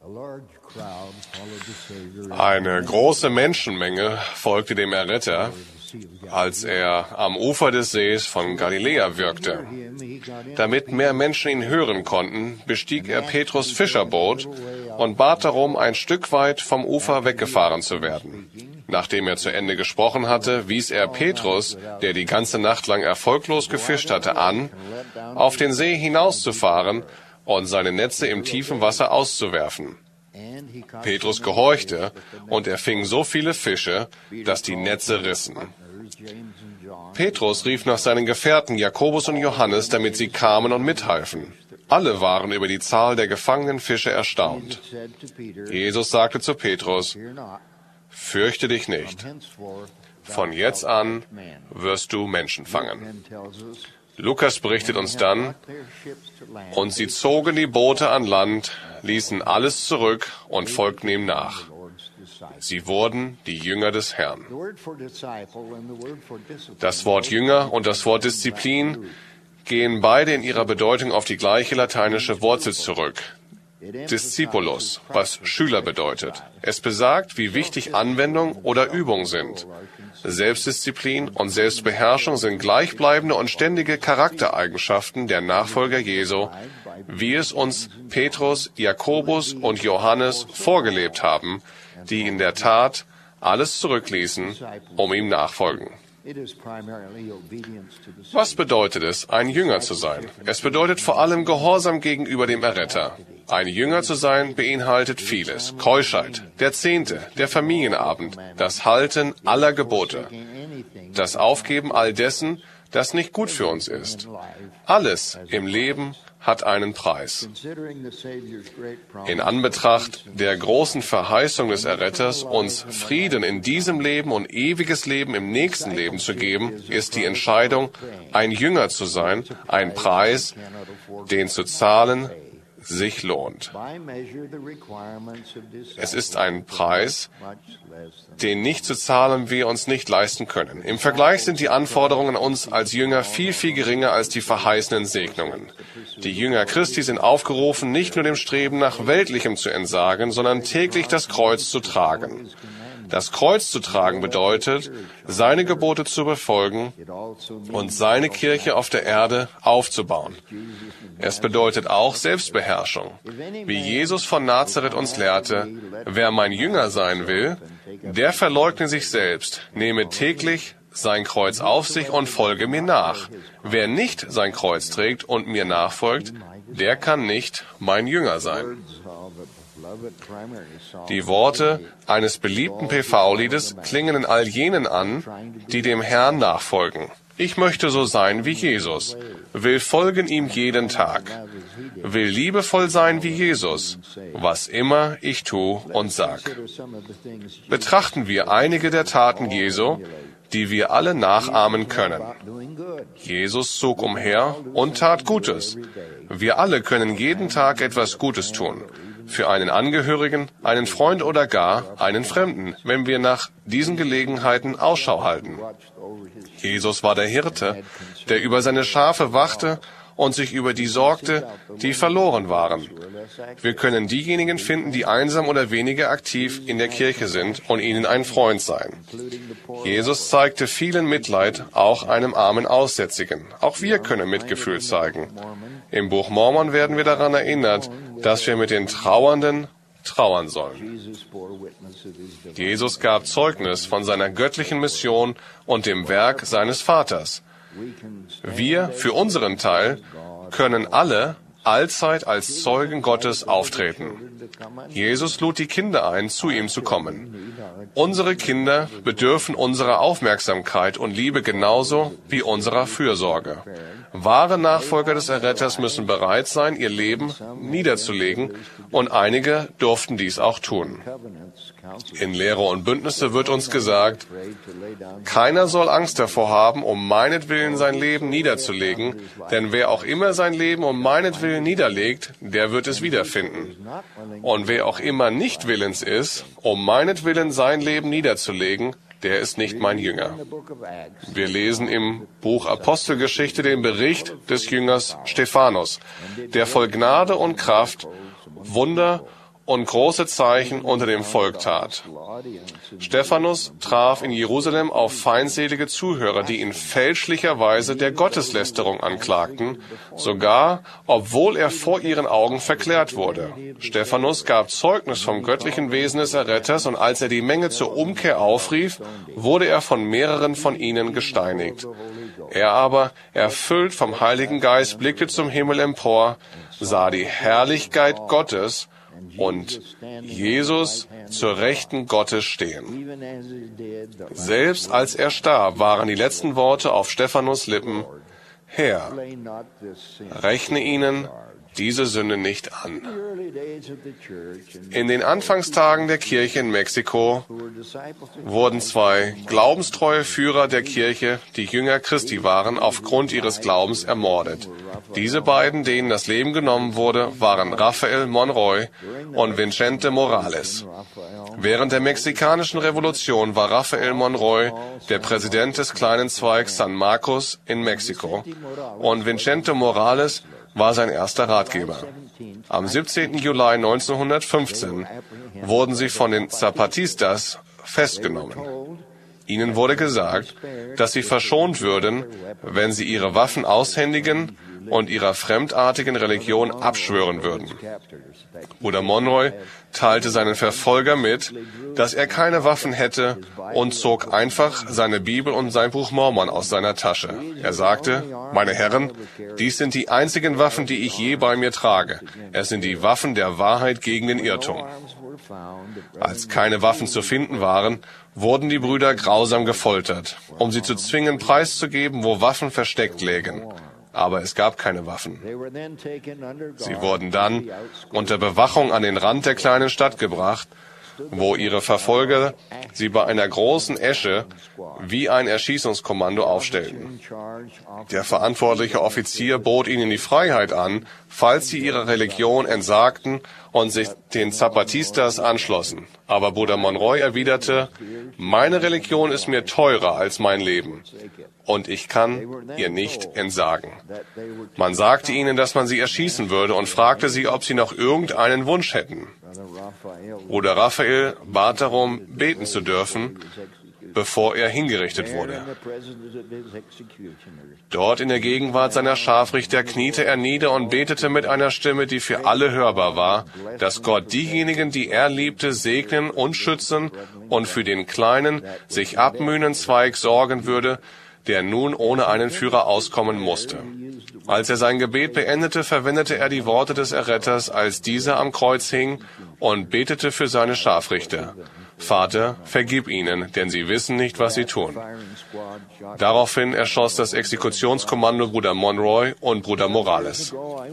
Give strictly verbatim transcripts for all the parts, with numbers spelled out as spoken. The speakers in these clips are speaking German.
Eine große Menschenmenge folgte dem Erretter, als er am Ufer des Sees von Galiläa wirkte. Damit mehr Menschen ihn hören konnten, bestieg er Petrus' Fischerboot und bat darum, ein Stück weit vom Ufer weggefahren zu werden. Nachdem er zu Ende gesprochen hatte, wies er Petrus, der die ganze Nacht lang erfolglos gefischt hatte, an, auf den See hinauszufahren und seine Netze im tiefen Wasser auszuwerfen. Petrus gehorchte, und er fing so viele Fische, dass die Netze rissen. Petrus rief nach seinen Gefährten Jakobus und Johannes, damit sie kamen und mithalfen. Alle waren über die Zahl der gefangenen Fische erstaunt. Jesus sagte zu Petrus: Fürchte dich nicht. Von jetzt an wirst du Menschen fangen. Lukas berichtet uns dann: Und sie zogen die Boote an Land, ließen alles zurück und folgten ihm nach. Sie wurden die Jünger des Herrn. Das Wort Jünger und das Wort Disziplin gehen beide in ihrer Bedeutung auf die gleiche lateinische Wurzel zurück. Discipulus, was Schüler bedeutet. Es besagt, wie wichtig Anwendung oder Übung sind. Selbstdisziplin und Selbstbeherrschung sind gleichbleibende und ständige Charaktereigenschaften der Nachfolger Jesu, wie es uns Petrus, Jakobus und Johannes vorgelebt haben, die in der Tat alles zurückließen, um ihm nachfolgen. Was bedeutet es, ein Jünger zu sein? Es bedeutet vor allem Gehorsam gegenüber dem Erretter. Ein Jünger zu sein beinhaltet vieles: Keuschheit, der Zehnte, der Familienabend, das Halten aller Gebote, das Aufgeben all dessen, das nicht gut für uns ist. Alles im Leben hat einen Preis. In Anbetracht der großen Verheißung des Erretters, uns Frieden in diesem Leben und ewiges Leben im nächsten Leben zu geben, ist die Entscheidung, ein Jünger zu sein, ein Preis, den zu zahlen sich lohnt. Es ist ein Preis, den nicht zu zahlen wir uns nicht leisten können. Im Vergleich sind die Anforderungen an uns als Jünger viel, viel geringer als die verheißenen Segnungen. Die Jünger Christi sind aufgerufen, nicht nur dem Streben nach Weltlichem zu entsagen, sondern täglich das Kreuz zu tragen. Das Kreuz zu tragen bedeutet, seine Gebote zu befolgen und seine Kirche auf der Erde aufzubauen. Es bedeutet auch Selbstbeherrschung. Wie Jesus von Nazareth uns lehrte: Wer mein Jünger sein will, der verleugne sich selbst, nehme täglich sein Kreuz auf sich und folge mir nach. Wer nicht sein Kreuz trägt und mir nachfolgt, der kann nicht mein Jünger sein. Die Worte eines beliebten P V-Liedes klingen in all jenen an, die dem Herrn nachfolgen. Ich möchte so sein wie Jesus, will folgen ihm jeden Tag, will liebevoll sein wie Jesus, was immer ich tue und sag. Betrachten wir einige der Taten Jesu, die wir alle nachahmen können. Jesus zog umher und tat Gutes. Wir alle können jeden Tag etwas Gutes tun. Für einen Angehörigen, einen Freund oder gar einen Fremden, wenn wir nach diesen Gelegenheiten Ausschau halten. Jesus war der Hirte, der über seine Schafe wachte und sich über die sorgte, die verloren waren. Wir können diejenigen finden, die einsam oder weniger aktiv in der Kirche sind, und ihnen ein Freund sein. Jesus zeigte vielen Mitleid, auch einem armen Aussätzigen. Auch wir können Mitgefühl zeigen. Im Buch Mormon werden wir daran erinnert, dass wir mit den Trauernden trauern sollen. Jesus gab Zeugnis von seiner göttlichen Mission und dem Werk seines Vaters. Wir, für unseren Teil, können alle allzeit als Zeugen Gottes auftreten. Jesus lud die Kinder ein, zu ihm zu kommen. Unsere Kinder bedürfen unserer Aufmerksamkeit und Liebe genauso wie unserer Fürsorge. Wahre Nachfolger des Erretters müssen bereit sein, ihr Leben niederzulegen, und einige durften dies auch tun. In Lehre und Bündnisse wird uns gesagt: Keiner soll Angst davor haben, um meinetwillen sein Leben niederzulegen, denn wer auch immer sein Leben um meinetwillen niederlegt, der wird es wiederfinden. Und wer auch immer nicht willens ist, um meinetwillen sein Leben niederzulegen, der ist nicht mein Jünger. Wir lesen im Buch Apostelgeschichte den Bericht des Jüngers Stephanus, der voll Gnade und Kraft Wunder und große Zeichen unter dem Volk tat. Stephanus traf in Jerusalem auf feindselige Zuhörer, die ihn fälschlicherweise der Gotteslästerung anklagten, sogar obwohl er vor ihren Augen verklärt wurde. Stephanus gab Zeugnis vom göttlichen Wesen des Erretters, und als er die Menge zur Umkehr aufrief, wurde er von mehreren von ihnen gesteinigt. Er aber, erfüllt vom Heiligen Geist, blickte zum Himmel empor, sah die Herrlichkeit Gottes und Jesus zur Rechten Gottes stehen. Selbst als er starb, waren die letzten Worte auf Stephanus' Lippen: Herr, rechne ihnen diese Sünde nicht an. In den Anfangstagen der Kirche in Mexiko wurden zwei glaubenstreue Führer der Kirche, die Jünger Christi waren, aufgrund ihres Glaubens ermordet. Diese beiden, denen das Leben genommen wurde, waren Rafael Monroy und Vicente Morales. Während der mexikanischen Revolution war Rafael Monroy der Präsident des kleinen Zweigs San Marcos in Mexiko, und Vicente Morales war sein erster Ratgeber. Am siebzehnten Juli neunzehnhundertfünfzehn wurden sie von den Zapatistas festgenommen. Ihnen wurde gesagt, dass sie verschont würden, wenn sie ihre Waffen aushändigen und ihrer fremdartigen Religion abschwören würden. Bruder Monroy teilte seinen Verfolger mit, dass er keine Waffen hätte, und zog einfach seine Bibel und sein Buch Mormon aus seiner Tasche. Er sagte: Meine Herren, dies sind die einzigen Waffen, die ich je bei mir trage. Es sind die Waffen der Wahrheit gegen den Irrtum. Als keine Waffen zu finden waren, wurden die Brüder grausam gefoltert, um sie zu zwingen, preiszugeben, wo Waffen versteckt lägen. Aber es gab keine Waffen. Sie wurden dann unter Bewachung an den Rand der kleinen Stadt gebracht, wo ihre Verfolger sie bei einer großen Esche wie ein Erschießungskommando aufstellten. Der verantwortliche Offizier bot ihnen die Freiheit an, falls sie ihrer Religion entsagten und sich den Zapatistas anschlossen. Aber Bruder Monroy erwiderte: Meine Religion ist mir teurer als mein Leben, und ich kann ihr nicht entsagen. Man sagte ihnen, dass man sie erschießen würde, und fragte sie, ob sie noch irgendeinen Wunsch hätten. Bruder Raphael bat darum, beten zu dürfen, bevor er hingerichtet wurde. Dort in der Gegenwart seiner Scharfrichter kniete er nieder und betete mit einer Stimme, die für alle hörbar war, dass Gott diejenigen, die er liebte, segnen und schützen und für den kleinen, sich abmühenden Zweig sorgen würde, der nun ohne einen Führer auskommen musste. Als er sein Gebet beendete, verwendete er die Worte des Erretters, als dieser am Kreuz hing, und betete für seine Scharfrichter: Vater, vergib ihnen, denn sie wissen nicht, was sie tun. Daraufhin erschoss das Exekutionskommando Bruder Monroy und Bruder Morales.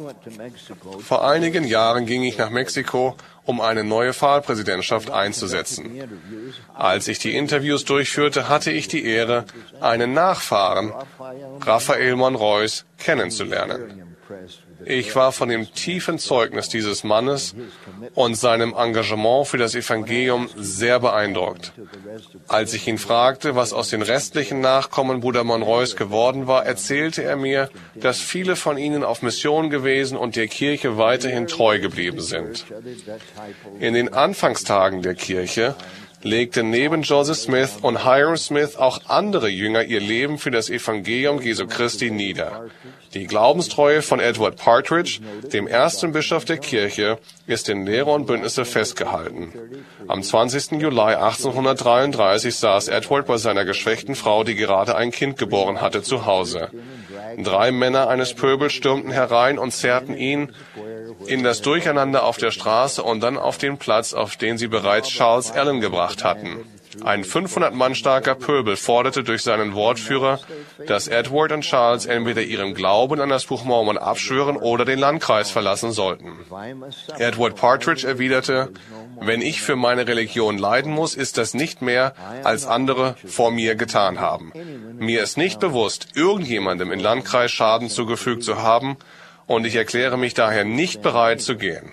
Vor einigen Jahren ging ich nach Mexiko, um eine neue Pfahlpräsidentschaft einzusetzen. Als ich die Interviews durchführte, hatte ich die Ehre, einen Nachfahren Rafael Monroys kennenzulernen. Ich war von dem tiefen Zeugnis dieses Mannes und seinem Engagement für das Evangelium sehr beeindruckt. Als ich ihn fragte, was aus den restlichen Nachkommen Bruder Monroys geworden war, erzählte er mir, dass viele von ihnen auf Mission gewesen und der Kirche weiterhin treu geblieben sind. In den Anfangstagen der Kirche legten neben Joseph Smith und Hiram Smith auch andere Jünger ihr Leben für das Evangelium Jesu Christi nieder. Die Glaubenstreue von Edward Partridge, dem ersten Bischof der Kirche, ist in Lehre und Bündnisse festgehalten. Am zwanzigsten Juli achtzehnhundertdreiunddreißig saß Edward bei seiner geschwächten Frau, die gerade ein Kind geboren hatte, zu Hause. Drei Männer eines Pöbels stürmten herein und zerrten ihn in das Durcheinander auf der Straße und dann auf den Platz, auf den sie bereits Charles Allen gebracht hatten. Ein fünfhundert Mann starker Pöbel forderte durch seinen Wortführer, dass Edward und Charles entweder ihrem Glauben an das Buch Mormon abschwören oder den Landkreis verlassen sollten. Edward Partridge erwiderte: Wenn ich für meine Religion leiden muss, ist das nicht mehr, als andere vor mir getan haben. Mir ist nicht bewusst, irgendjemandem im Landkreis Schaden zugefügt zu haben, und ich erkläre mich daher nicht bereit zu gehen.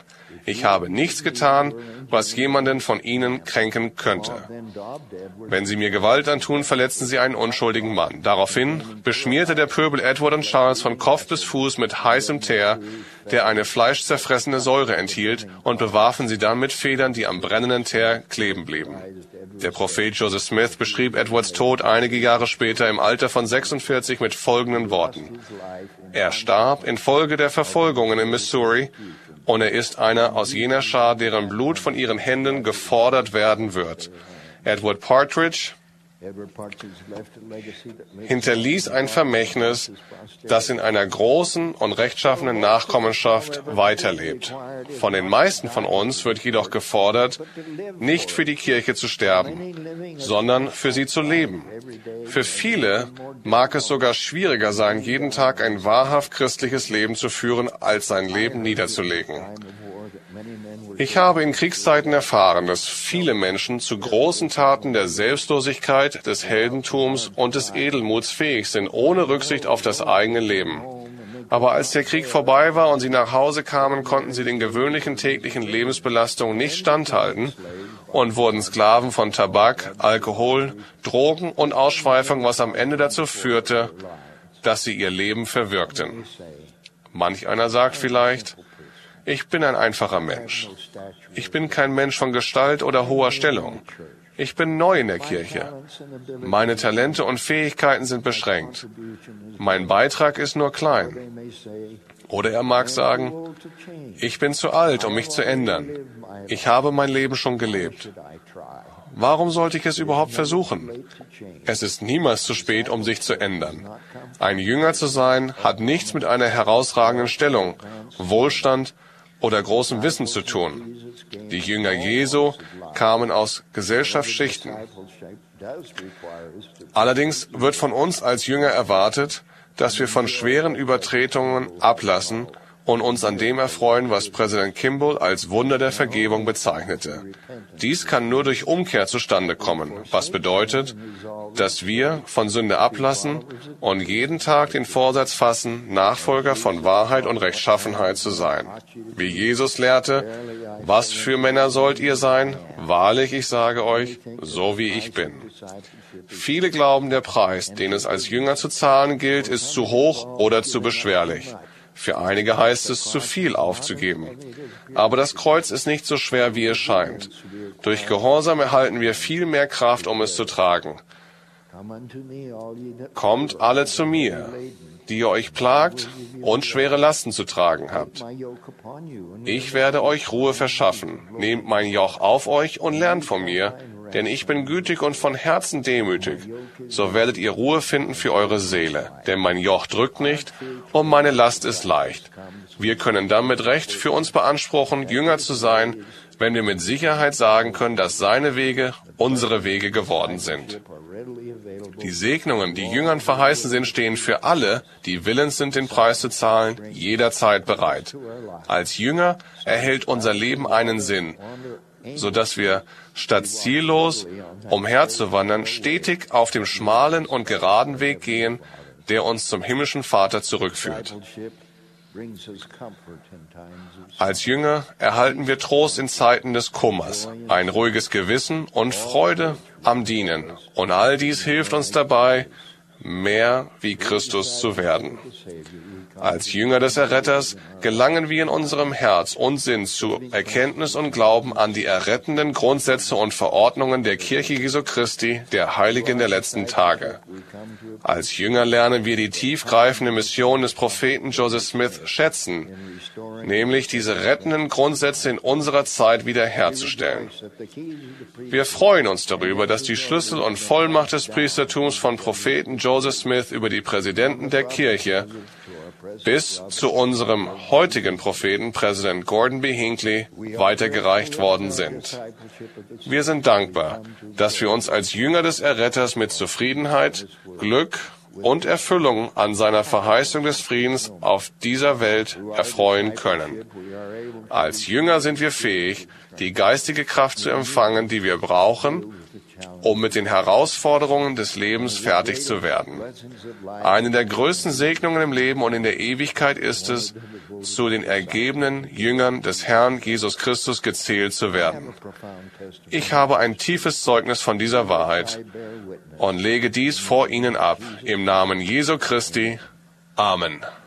Ich habe nichts getan, was jemanden von ihnen kränken könnte. Wenn sie mir Gewalt antun, verletzen sie einen unschuldigen Mann. Daraufhin beschmierte der Pöbel Edward und Charles von Kopf bis Fuß mit heißem Teer, der eine fleischzerfressende Säure enthielt, und bewarfen sie dann mit Federn, die am brennenden Teer kleben blieben. Der Prophet Joseph Smith beschrieb Edwards Tod einige Jahre später im Alter von sechsundvierzig mit folgenden Worten: Er starb infolge der Verfolgungen in Missouri, und er ist einer aus jener Schar, deren Blut von ihren Händen gefordert werden wird. Edward Partridge hinterließ ein Vermächtnis, das in einer großen und rechtschaffenen Nachkommenschaft weiterlebt. Von den meisten von uns wird jedoch gefordert, nicht für die Kirche zu sterben, sondern für sie zu leben. Für viele mag es sogar schwieriger sein, jeden Tag ein wahrhaft christliches Leben zu führen, als sein Leben niederzulegen. Ich habe in Kriegszeiten erfahren, dass viele Menschen zu großen Taten der Selbstlosigkeit, des Heldentums und des Edelmuts fähig sind, ohne Rücksicht auf das eigene Leben. Aber als der Krieg vorbei war und sie nach Hause kamen, konnten sie den gewöhnlichen täglichen Lebensbelastungen nicht standhalten und wurden Sklaven von Tabak, Alkohol, Drogen und Ausschweifung, was am Ende dazu führte, dass sie ihr Leben verwirkten. Manch einer sagt vielleicht: Ich bin ein einfacher Mensch. Ich bin kein Mensch von Gestalt oder hoher Stellung. Ich bin neu in der Kirche. Meine Talente und Fähigkeiten sind beschränkt. Mein Beitrag ist nur klein. Oder er mag sagen: Ich bin zu alt, um mich zu ändern. Ich habe mein Leben schon gelebt. Warum sollte ich es überhaupt versuchen? Es ist niemals zu spät, um sich zu ändern. Ein Jünger zu sein, hat nichts mit einer herausragenden Stellung, Wohlstand oder großem Wissen zu tun. Die Jünger Jesu kamen aus Gesellschaftsschichten. Allerdings wird von uns als Jünger erwartet, dass wir von schweren Übertretungen ablassen und uns an dem erfreuen, was Präsident Kimball als Wunder der Vergebung bezeichnete. Dies kann nur durch Umkehr zustande kommen, was bedeutet, dass wir von Sünde ablassen und jeden Tag den Vorsatz fassen, Nachfolger von Wahrheit und Rechtschaffenheit zu sein. Wie Jesus lehrte: Was für Männer sollt ihr sein? Wahrlich, ich sage euch, so wie ich bin. Viele glauben, der Preis, den es als Jünger zu zahlen gilt, ist zu hoch oder zu beschwerlich. Für einige heißt es, zu viel aufzugeben. Aber das Kreuz ist nicht so schwer, wie es scheint. Durch Gehorsam erhalten wir viel mehr Kraft, um es zu tragen. Kommt alle zu mir, die ihr euch plagt und schwere Lasten zu tragen habt. Ich werde euch Ruhe verschaffen. Nehmt mein Joch auf euch und lernt von mir, denn ich bin gütig und von Herzen demütig. So werdet ihr Ruhe finden für eure Seele. Denn mein Joch drückt nicht und meine Last ist leicht. Wir können dann mit Recht für uns beanspruchen, Jünger zu sein, wenn wir mit Sicherheit sagen können, dass seine Wege unsere Wege geworden sind. Die Segnungen, die Jüngern verheißen sind, stehen für alle, die willens sind, den Preis zu zahlen, jederzeit bereit. Als Jünger erhält unser Leben einen Sinn, so dass wir statt ziellos umherzuwandern, stetig auf dem schmalen und geraden Weg gehen, der uns zum himmlischen Vater zurückführt. Als Jünger erhalten wir Trost in Zeiten des Kummers, ein ruhiges Gewissen und Freude am Dienen. Und all dies hilft uns dabei, mehr wie Christus zu werden. Als Jünger des Erretters gelangen wir in unserem Herz und Sinn zu Erkenntnis und Glauben an die errettenden Grundsätze und Verordnungen der Kirche Jesu Christi, der Heiligen der letzten Tage. Als Jünger lernen wir die tiefgreifende Mission des Propheten Joseph Smith schätzen, nämlich diese rettenden Grundsätze in unserer Zeit wiederherzustellen. Wir freuen uns darüber, dass die Schlüssel und Vollmacht des Priestertums von Propheten Joseph Smith über die Präsidenten der Kirche bis zu unserem heutigen Propheten, Präsident Gordon B. Hinckley, weitergereicht worden sind. Wir sind dankbar, dass wir uns als Jünger des Erretters mit Zufriedenheit, Glück und Erfüllung an seiner Verheißung des Friedens auf dieser Welt erfreuen können. Als Jünger sind wir fähig, die geistige Kraft zu empfangen, die wir brauchen, um mit den Herausforderungen des Lebens fertig zu werden. Eine der größten Segnungen im Leben und in der Ewigkeit ist es, zu den ergebenen Jüngern des Herrn Jesus Christus gezählt zu werden. Ich habe ein tiefes Zeugnis von dieser Wahrheit und lege dies vor Ihnen ab. Im Namen Jesu Christi. Amen.